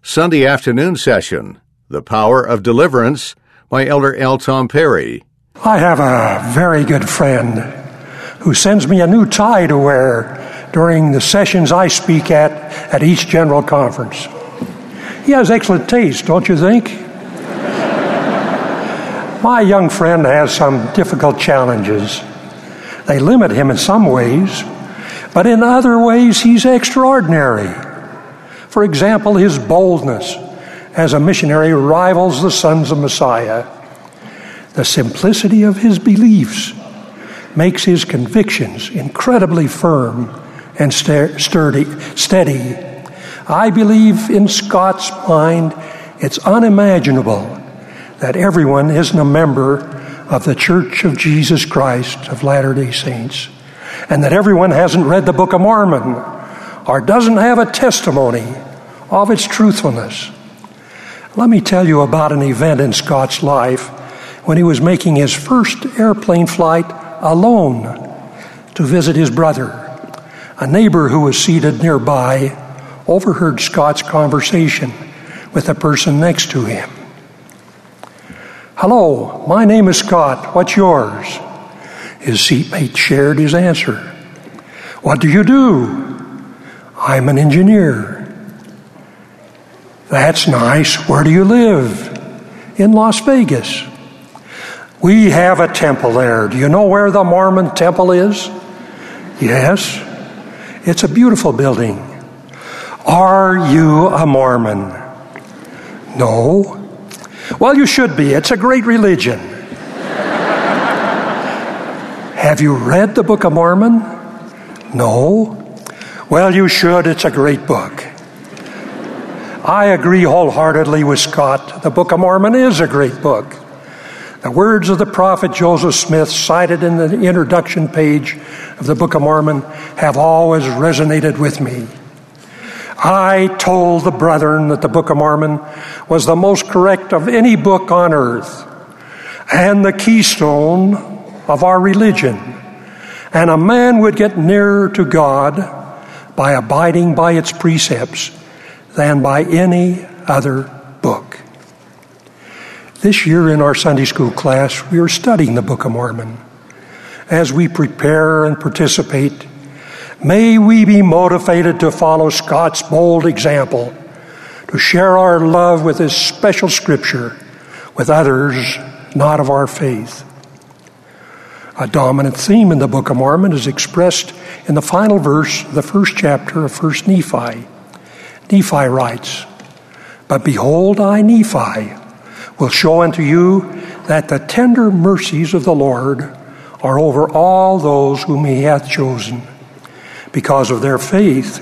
Sunday afternoon session, The Power of Deliverance, by Elder L. Tom Perry. I have a very good friend who sends me a new tie to wear during the sessions I speak at each general conference. He has excellent taste, don't you think? My young friend has some difficult challenges. They limit him in some ways, but in other ways he's extraordinary. For example, his boldness as a missionary rivals the sons of Messiah. The simplicity of his beliefs makes his convictions incredibly firm and steady. I believe in Scott's mind it's unimaginable that everyone isn't a member of the Church of Jesus Christ of Latter-day Saints, and that everyone hasn't read the Book of Mormon or doesn't have a testimony of its truthfulness. Let me tell you about an event in Scott's life when he was making his first airplane flight alone to visit his brother. A neighbor who was seated nearby overheard Scott's conversation with the person next to him. "Hello, my name is Scott. What's yours?" His seatmate shared his answer. "What do you do?" "I'm an engineer." "That's nice. Where do you live?" "In Las Vegas." "We have a temple there. Do you know where the Mormon temple is?" "Yes." "It's a beautiful building." "Are you a Mormon?" "No." "Well, you should be. It's a great religion." "Have you read the Book of Mormon?" "No." "Well, you should. It's a great book." I agree wholeheartedly with Scott. The Book of Mormon is a great book. The words of the prophet Joseph Smith, cited in the introduction page of the Book of Mormon, have always resonated with me. "I told the brethren that the Book of Mormon was the most correct of any book on earth and the keystone of our religion, and a man would get nearer to God by abiding by its precepts than by any other book." This year in our Sunday school class, we are studying the Book of Mormon. As we prepare and participate, may we be motivated to follow Scott's bold example, to share our love with this special scripture with others not of our faith. A dominant theme in the Book of Mormon is expressed in the final verse of the first chapter of 1 Nephi. Nephi writes, "But behold, I, Nephi, will show unto you that the tender mercies of the Lord are over all those whom he hath chosen, because of their faith,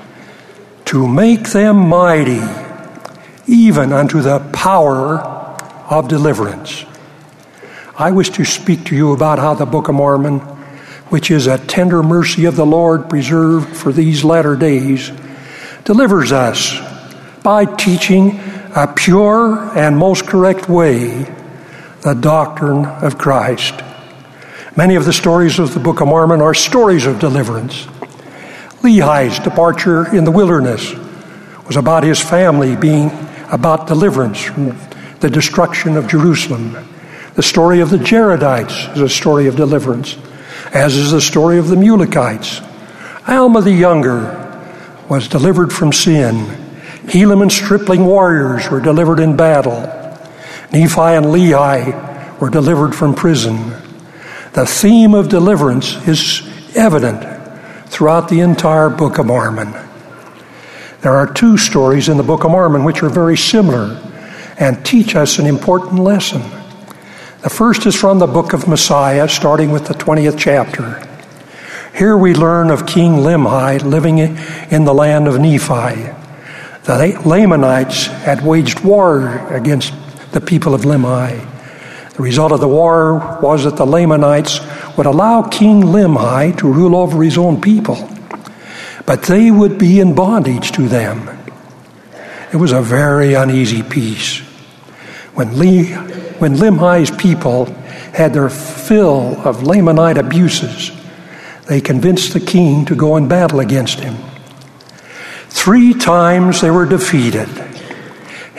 to make them mighty, even unto the power of deliverance." I wish to speak to you about how the Book of Mormon, which is a tender mercy of the Lord preserved for these latter days, delivers us by teaching a pure and most correct way the doctrine of Christ. Many of the stories of the Book of Mormon are stories of deliverance. Lehi's departure in the wilderness was about his family being about deliverance from the destruction of Jerusalem. The story of the Jaredites is a story of deliverance, as is the story of the Mulekites. Alma the Younger was delivered from sin. Helaman's stripling warriors were delivered in battle. Nephi and Lehi were delivered from prison. The theme of deliverance is evident throughout the entire Book of Mormon. There are two stories in the Book of Mormon which are very similar and teach us an important lesson. The first is from the Book of Messiah, starting with the 20th chapter. Here we learn of King Limhi living in the land of Nephi. The Lamanites had waged war against the people of Limhi. The result of the war was that the Lamanites would allow King Limhi to rule over his own people, but they would be in bondage to them. It was a very uneasy peace. When Limhi's people had their fill of Lamanite abuses, they convinced the king to go in battle against him. 3 times they were defeated.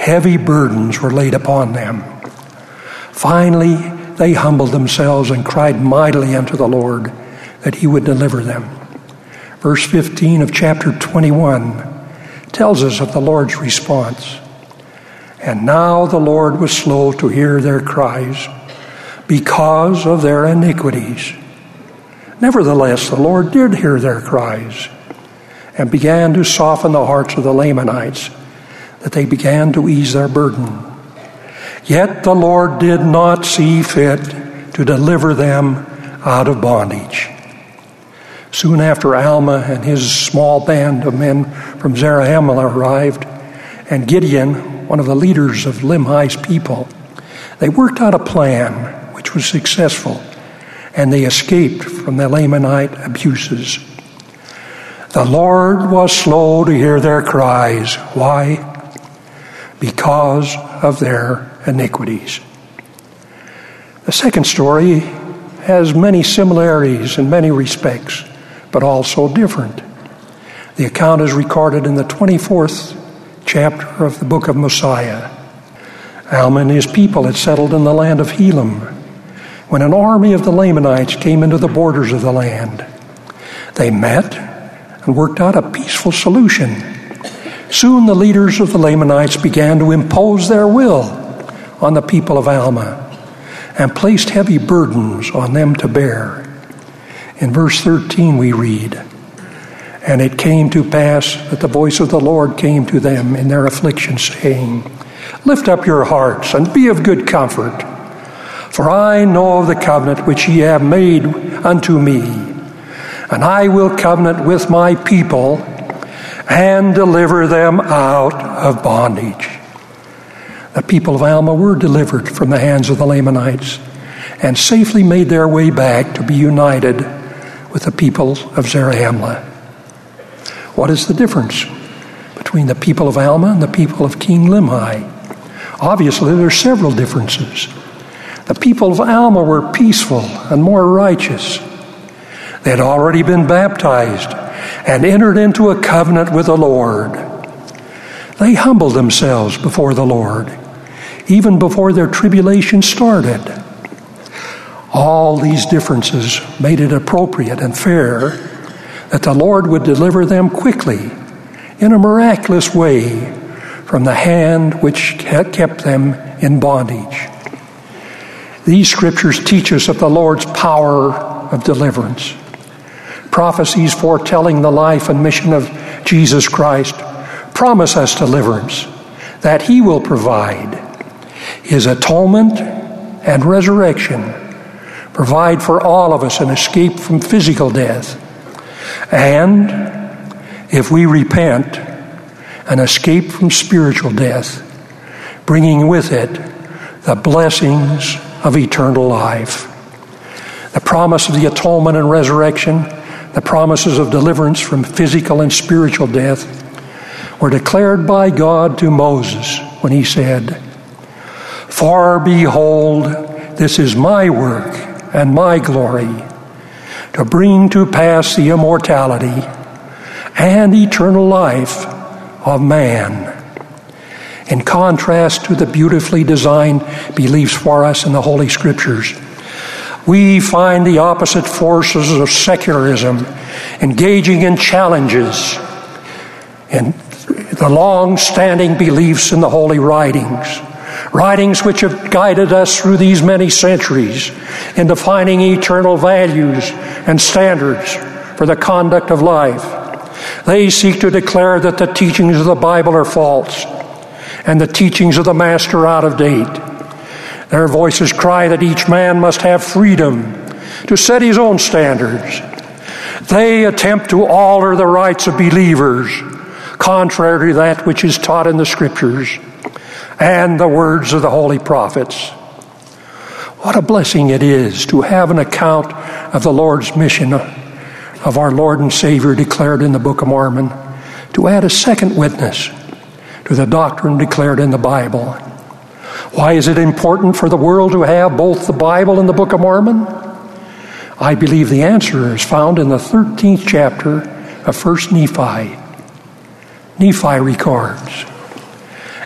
heavy burdens were laid upon them. Finally, they humbled themselves and cried mightily unto the Lord that he would deliver them. Verse 15 of chapter 21 tells us of the Lord's response. And now the Lord was slow to hear their cries because of their iniquities. Nevertheless, the Lord did hear their cries and began to soften the hearts of the Lamanites, that they began to ease their burden. Yet the Lord did not see fit to deliver them out of bondage. Soon after Alma and his small band of men from Zarahemla arrived, and Gideon, one of the leaders of Limhi's people, they worked out a plan which was successful, and they escaped from the Lamanite abuses. The Lord was slow to hear their cries. Why? Because of their iniquities. The second story has many similarities in many respects, but also different. The account is recorded in the 24th chapter of the book of Mosiah. Alma and his people had settled in the land of Helam when an army of the Lamanites came into the borders of the land. They met and worked out a peaceful solution. Soon the leaders of the Lamanites began to impose their will on the people of Alma and placed heavy burdens on them to bear. In verse 13 we read, And it came to pass that the voice of the Lord came to them in their affliction, saying, Lift up your hearts and be of good comfort, for I know of the covenant which ye have made unto me, and I will covenant with my people and deliver them out of bondage. The people of Alma were delivered from the hands of the Lamanites and safely made their way back to be united with the people of Zarahemla. What is the difference between the people of Alma and the people of King Limhi? Obviously, there are several differences. The people of Alma were peaceful and more righteous. They had already been baptized and entered into a covenant with the Lord. They humbled themselves before the Lord, even before their tribulation started. All these differences made it appropriate and fair that the Lord would deliver them quickly, in a miraculous way, from the hand which had kept them in bondage. These scriptures teach us of the Lord's power of deliverance. Prophecies foretelling the life and mission of Jesus Christ promise us deliverance that he will provide. His atonement and resurrection provide for all of us an escape from physical death, and, if we repent, an escape from spiritual death, bringing with it the blessings of eternal life. The promise of the atonement and resurrection, the promises of deliverance from physical and spiritual death, were declared by God to Moses when he said, For behold, this is my work and my glory, to bring to pass the immortality and eternal life of man. In contrast to the beautifully designed beliefs for us in the Holy Scriptures, we find the opposite forces of secularism engaging in challenges in the long-standing beliefs in the Holy Writings, writings which have guided us through these many centuries in defining eternal values and standards for the conduct of life. They seek to declare that the teachings of the Bible are false and the teachings of the Master out of date. Their voices cry that each man must have freedom to set his own standards. They attempt to alter the rights of believers, contrary to that which is taught in the Scriptures and the words of the holy prophets. What a blessing it is to have an account of the Lord's mission of our Lord and Savior declared in the Book of Mormon, to add a second witness to the doctrine declared in the Bible. Why is it important for the world to have both the Bible and the Book of Mormon? I believe the answer is found in the 13th chapter of 1 Nephi. Nephi records,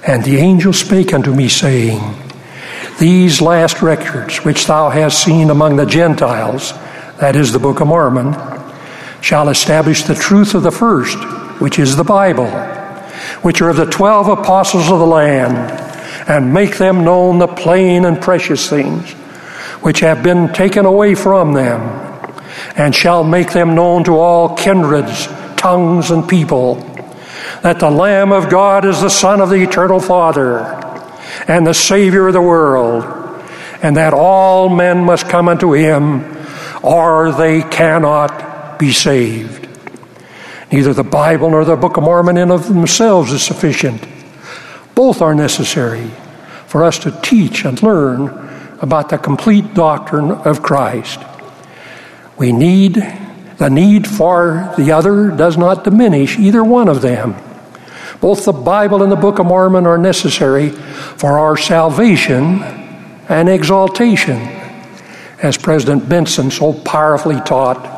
And the angel spake unto me, saying, These last records which thou hast seen among the Gentiles, that is the Book of Mormon, shall establish the truth of the first, which is the Bible, which are of the 12 apostles of the Lamb, and make them known the plain and precious things, which have been taken away from them, and shall make them known to all kindreds, tongues, and people, that the Lamb of God is the Son of the eternal Father, and the Savior of the world, and that all men must come unto him, or they cannot be saved. Neither the Bible nor the Book of Mormon in of themselves is sufficient. Both are necessary for us to teach and learn about the complete doctrine of Christ. The need for the other does not diminish either one of them. Both the Bible and the Book of Mormon are necessary for our salvation and exaltation, as President Benson so powerfully taught.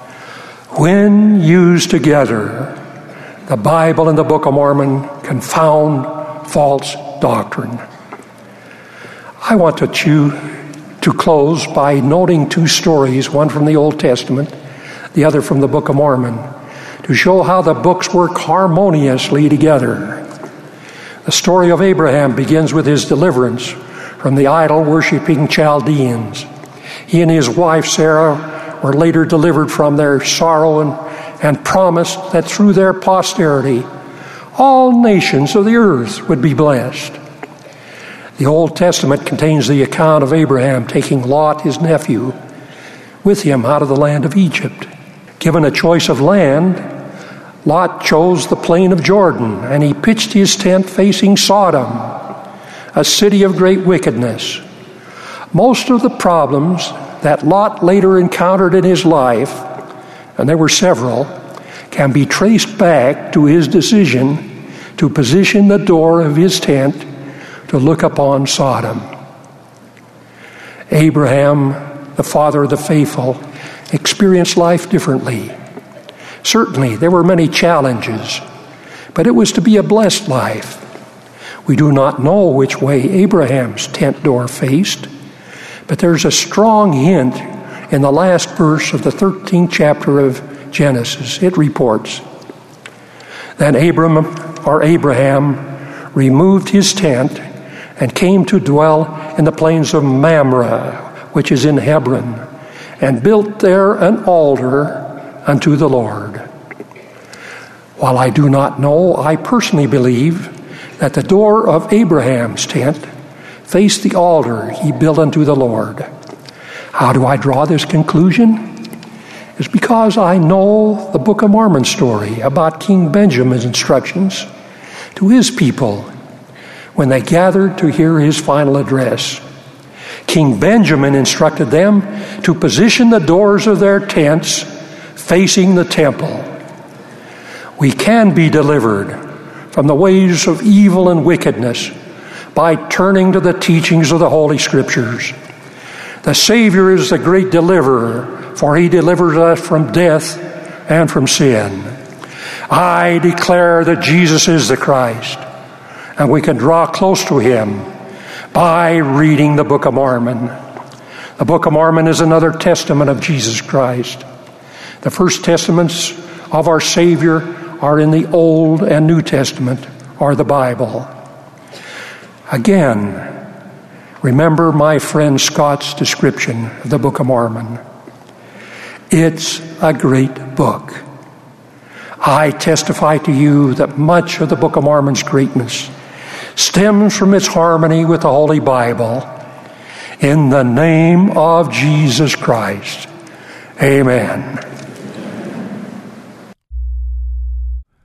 When used together, the Bible and the Book of Mormon confound false doctrine. I want to close by noting two stories, one from the Old Testament, the other from the Book of Mormon, to show how the books work harmoniously together. The story of Abraham begins with his deliverance from the idol-worshipping Chaldeans. He and his wife Sarah were later delivered from their sorrow and promised that through their posterity all nations of the earth would be blessed. The Old Testament contains the account of Abraham taking Lot, his nephew, with him out of the land of Egypt. Given a choice of land, Lot chose the plain of Jordan, and he pitched his tent facing Sodom, a city of great wickedness. Most of the problems that Lot later encountered in his life, and there were several, can be traced back to his decision to position the door of his tent to look upon Sodom. Abraham, the father of the faithful, experienced life differently. Certainly, there were many challenges, but it was to be a blessed life. We do not know which way Abraham's tent door faced, but there's a strong hint in the last verse of the 13th chapter of Genesis. It reports, Then Abraham removed his tent and came to dwell in the plains of Mamre, which is in Hebron, and built there an altar unto the Lord. While I do not know, I personally believe that the door of Abraham's tent faced the altar he built unto the Lord. How do I draw this conclusion? It's because I know the Book of Mormon story about King Benjamin's instructions to his people when they gathered to hear his final address. King Benjamin instructed them to position the doors of their tents facing the temple. We can be delivered from the ways of evil and wickedness by turning to the teachings of the Holy Scriptures. The Savior is the great deliverer, for he delivers us from death and from sin. I declare that Jesus is the Christ, and we can draw close to him by reading the Book of Mormon. The Book of Mormon is another testament of Jesus Christ. The first testaments of our Savior are in the Old and New Testament, or the Bible. Again, remember my friend Scott's description of the Book of Mormon. It's a great book. I testify to you that much of the Book of Mormon's greatness stems from its harmony with the Holy Bible. In the name of Jesus Christ, amen.